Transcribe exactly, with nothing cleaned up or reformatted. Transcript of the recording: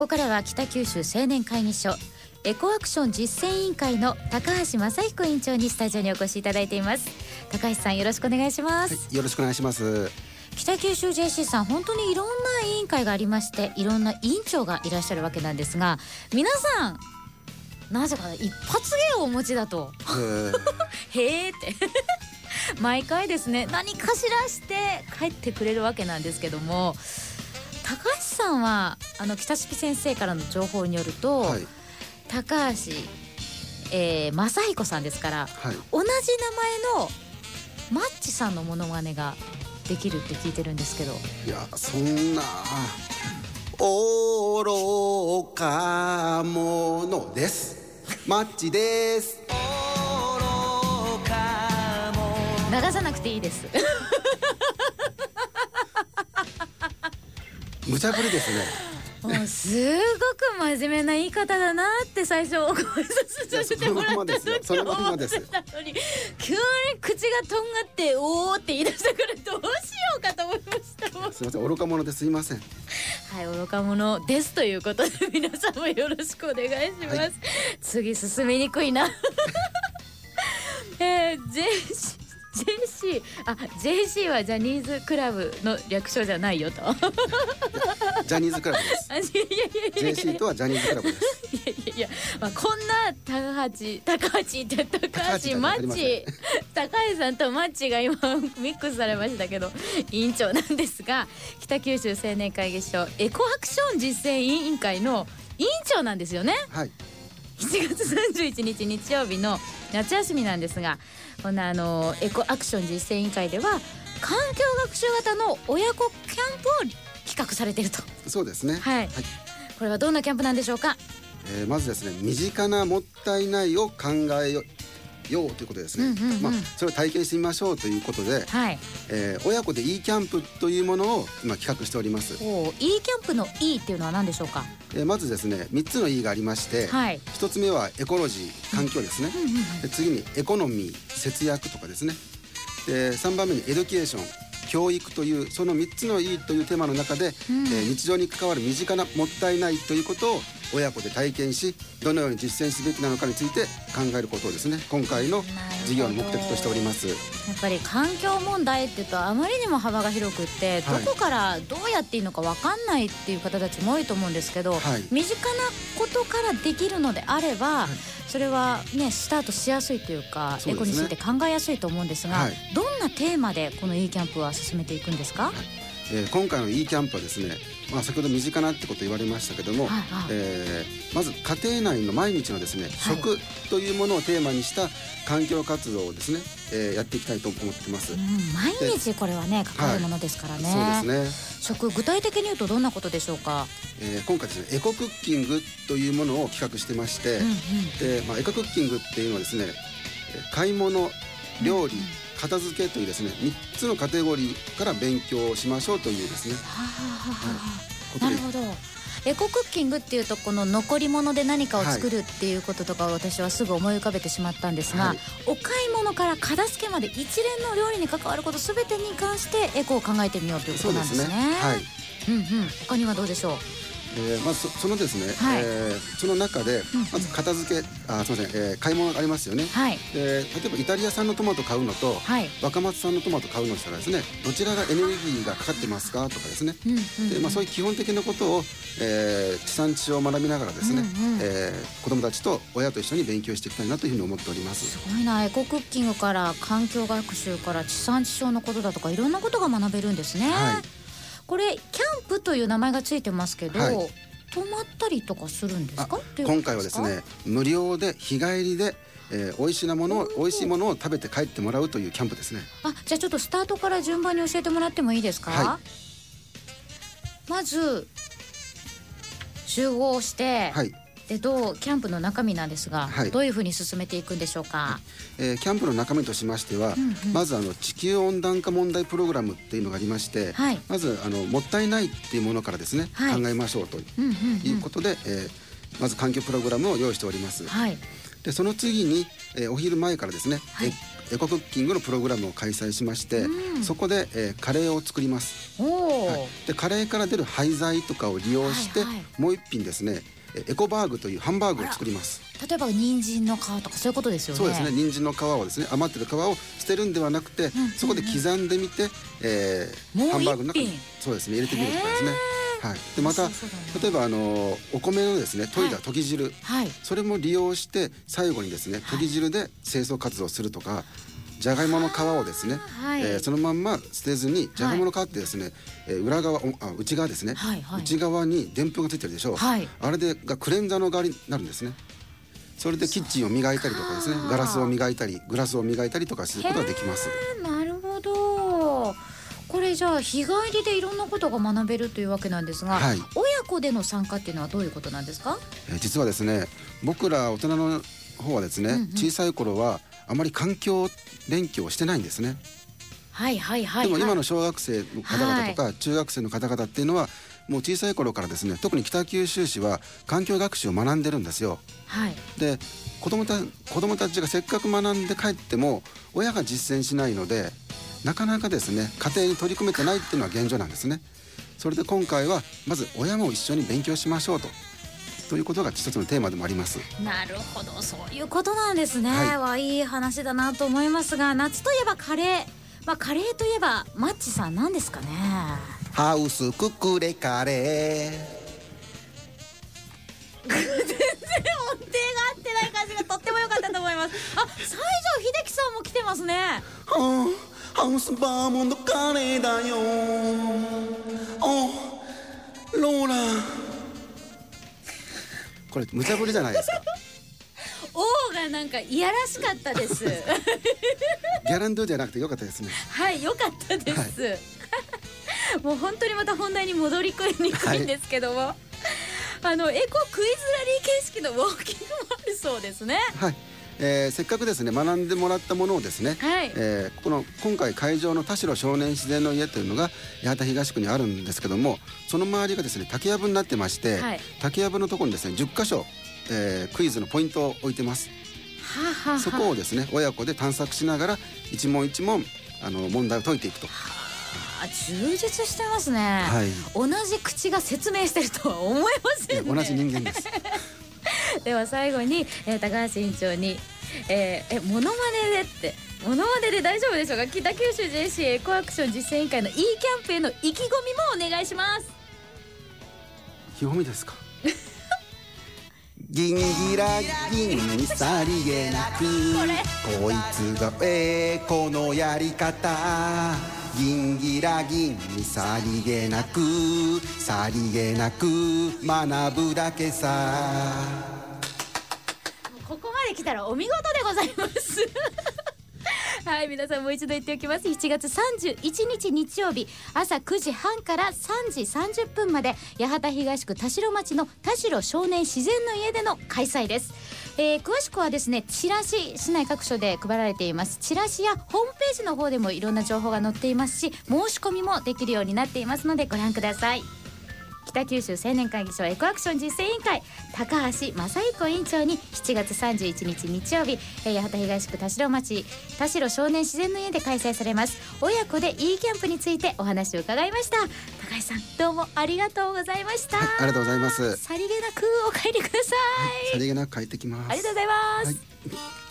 ここからは北九州青年会議所エコアクション実践委員会の高橋正彦委員長にスタジオにお越しいただいています。高橋さん、よろしくお願いします。 はい、よろしくお願いします。 北九州 ジェーシー さん、本当にいろんな委員会がありまして、いろんな委員長がいらっしゃるわけなんですが、皆さんなぜか一発芸をお持ちだとへーって毎回ですね、何かしらして帰ってくれるわけなんですけども、高橋さんはあの北敷先生からの情報によると、はい、高橋、えー、正彦さんですから、はい、同じ名前のマッチさんのモノマネができるって聞いてるんですけど。 いや、そんな愚か者です。マッチです。愚か者。 流さなくていいです無茶ぶりですね。 もうすごく真面目な言い方だなって最初ご挨拶させてもらった時思ってたのに、急に口がとんがっておーって言い出したからどうしようかと思いました。 すいません、愚か者ですいません。 はい、愚か者ですということで、皆さんもよろしくお願いします、はい、次進みにくいなえー、ジェーシージェーシー、あ、ジェーシー はジャニーズクラブの略称じゃないよとジャニーズクラブです。いやいやいやいや、ジェーシー とはジャニーズクラブです。 いやいやいや、まあ、こんな高橋高橋って高橋マッチ高橋さんとマッチが今ミックスされましたけど、委員長なんですが、北九州青年会議所エコアクション実践委員会の委員長なんですよね。 はい。 しちがつさんじゅういちにち日曜日の夏休みなんですが、こんなあのエコアクション実践委員会では環境学習型の親子キャンプを企画されていると。 そうですね、 はい、はい、これはどんなキャンプなんでしょうか。 えー、まずですね、身近なもったいないを考えよようということですね、うんうんうん、まあ、それを体験してみましょうということで、はい、えー、親子でいいキャンプというものを今企画しております。 おいいキャンプのいいっていうのは何でしょうか。 えー、まずですね、みっつのいいがありまして、はい、ひとつめはエコロジー、環境ですね、うんうんうん、で次にエコノミー、節約とかですね、でさんばんめにエデュケーション、教育という、そのみっつのいいというテーマの中で、うん、えー、日常に関わる身近なもったいないということを親子で体験し、どのように実践すべきなのかについて考えることをですね、今回の事業の目的としております。 やっぱり環境問題っていうとあまりにも幅が広くって、はい、どこからどうやっていいのか分かんないっていう方たちも多いと思うんですけど、はい、身近なことからできるのであれば、はい、それはねスタートしやすいというか、エコについて考えやすいと思うんですが、はい、どんなテーマでこの e キャンプは進めていくんですか。はい、 えー、今回の e キャンプはですね、まあ、先ほど身近なってこと言われましたけども、はいはい、えー、まず家庭内の毎日のですね、はい、食というものをテーマにした環境活動をですね、えー、やっていきたいと思ってます。うん、 毎日これはね関わるものですからね。 はい、そうですね。 食、具体的に言うとどんなことでしょうか。 えー、今回ですね、エコクッキングというものを企画してまして、うんうん、でまあ、エコクッキングっていうのはですね、買い物、料理、うんうん、片付けというですね、みっつのカテゴリーから勉強しましょうというですね。はははは、なるほど。エコクッキングっていうと、この残り物で何かを作るっていうこととかを私はすぐ思い浮かべてしまったんですが、はい、お買い物から片付けまで一連の料理に関わること全てに関してエコを考えてみようということなんですね。そうですね。はい。うんうん。他にはどうでしょう。 えー、まず そ, そのですね、はい、えー、その中でまず片付け、あ、すみません、えー、買い物がありますよね。はい、で例えばイタリア産のトマト買うのと、はい、若松産のトマト買うのしたらですね、どちらがエネルギーがかかってますかとかですね、うんうんうん、でまあ、そういう基本的なことを、えー、地産地消を学びながらですね、うんうん、えー、子どもたちと親と一緒に勉強していきたいなというふうに思っております。 すごいな。エコクッキングから環境学習から地産地消のことだとかいろんなことが学べるんですね。はい、これキャンプという名前がついてますけど、はい、泊まったりとかするんですか。 今回はですね、無料で日帰りで、えー、美味しなものを美味しいものを食べて帰ってもらうというキャンプですね。 あ、じゃあちょっとスタートから順番に教えてもらってもいいですか。はい、まず集合して、はい、でどうキャンプの中身なんですが、はい、どういうふうに進めていくんでしょうか。 はい、えー、キャンプの中身としましては、うんうん、まずあの地球温暖化問題プログラムっていうのがありまして、はい、まずあのもったいないっていうものからですね、はい、考えましょうということで、えー、まず環境プログラムを用意しております。はい、でその次に、えー、お昼前からですね、はい、 エコクッキングのプログラムを開催しまして、うん、そこで、えー、カレーを作ります。はい、でカレーから出る廃材とかを利用して、はいはい、もう一品ですねエコバーグというハンバーグを作ります。 例えば人参の皮とかそういうことですよね。 そうですね、人参の皮をですね余ってる皮を捨てるんではなくて、うんうんうん、そこで刻んでみて、えー、ハンバーグの中にそうですね入れてみるとかですね。はい、でまた例えばあのお米のですね研いだ研ぎ汁、はい、それも利用して最後にですね研ぎ汁で清掃活動をするとか、じゃがいもの皮をですね、はい、えー、そのまんま捨てずにじゃがいもの皮ってですね、はい、えー、裏側あ内側ですね、はいはい、内側にでんぷんがついてるでしょう、はい、あれでがクレンザーの代わりになるんですね。それでキッチンを磨いたりとかですねガラスを磨いたりグラスを磨いたりとかすることができます。 なるほど。これじゃあ日帰りでいろんなことが学べるというわけなんですが、はい、親子での参加っていうのはどういうことなんですか？ えー、実はですね僕ら大人の方はですね、うんうん、小さい頃はあまり環境勉強をしてないんですね。 はいはいはい、はい、 でも今の小学生の方々とか、はい、中学生の方々っていうのはもう小さい頃からですね特に北九州市は環境学習を学んでるんですよ。はい、で子どもた、子どもたちがせっかく学んで帰っても親が実践しないのでなかなかですね家庭に取り組めてないっていうのは現状なんですね。それで今回はまず親も一緒に勉強しましょうとということが一つのテーマでもあります。 なるほど、そういうことなんですね。はい、はいい話だなと思いますが、夏といえばカレー、まあ、カレーといえばマッチさん何ですかね。 ハウスククレカレー全然音程が合ってない感じがとっても良かったと思います。あ、西城秀樹さんも来てますね。 はあ、ハウスバーモントカレーだよ。おローラこれ無茶ぶりじゃないですか。 王がなんかいやらしかったです。ギャランドゥじゃなくてよかったですね。 はい、よかったです、はい、もう本当にまた本題に戻りにくいんですけども、はい、あのエコクイズラリー形式のウォーキングもあるそうですね。 はい、えー、せっかくですね学んでもらったものをですね、はい、えー、この今回会場の田代少年自然の家というのが八幡東区にあるんですけども、その周りがですね竹やぶになってまして、はい、竹やぶのところにですねじゅっかしょ、えー、クイズのポイントを置いてます。はははそこをですね親子で探索しながら一問一問あの問題を解いていくと。 あ、充実してますね、はい、同じ口が説明してるとは思えませんね。 同じ人間です。 では最後に、えー、高橋院長に、えー、えモノマネでってモノマネで大丈夫でしょうか。北九州 ジェーシー エコアクション実践委員会の e キャンプへの意気込みもお願いします。 意気込みですか。ギンギラギンにさりげなくこいつがエコのやり方。ギンギラギンにさりげなくさりげなく学ぶだけさ。 ここまで来たらお見事でございます。はい、皆さんもう一度言っておきます。しちがつさんじゅういちにち日曜日朝くじはんからさんじさんじゅっぷんまで八幡東区田代町の田代少年自然の家での開催です。えー、詳しくはですねチラシ市内各所で配られていますチラシやホームページの方でもいろんな情報が載っていますし、申し込みもできるようになっていますのでご覧ください。北九州青年会議所エコアクション実践委員会高橋正彦委員長にしちがつさんじゅういちにち日曜日八幡東区田代町田代少年自然の家で開催されます親子で e キャンプについてお話を伺いました。高橋さんどうもありがとうございました。はい、 ありがとうございます。 さりげなくお帰りください。 はい、さりげなく帰ってきます。 ありがとうございます。はい。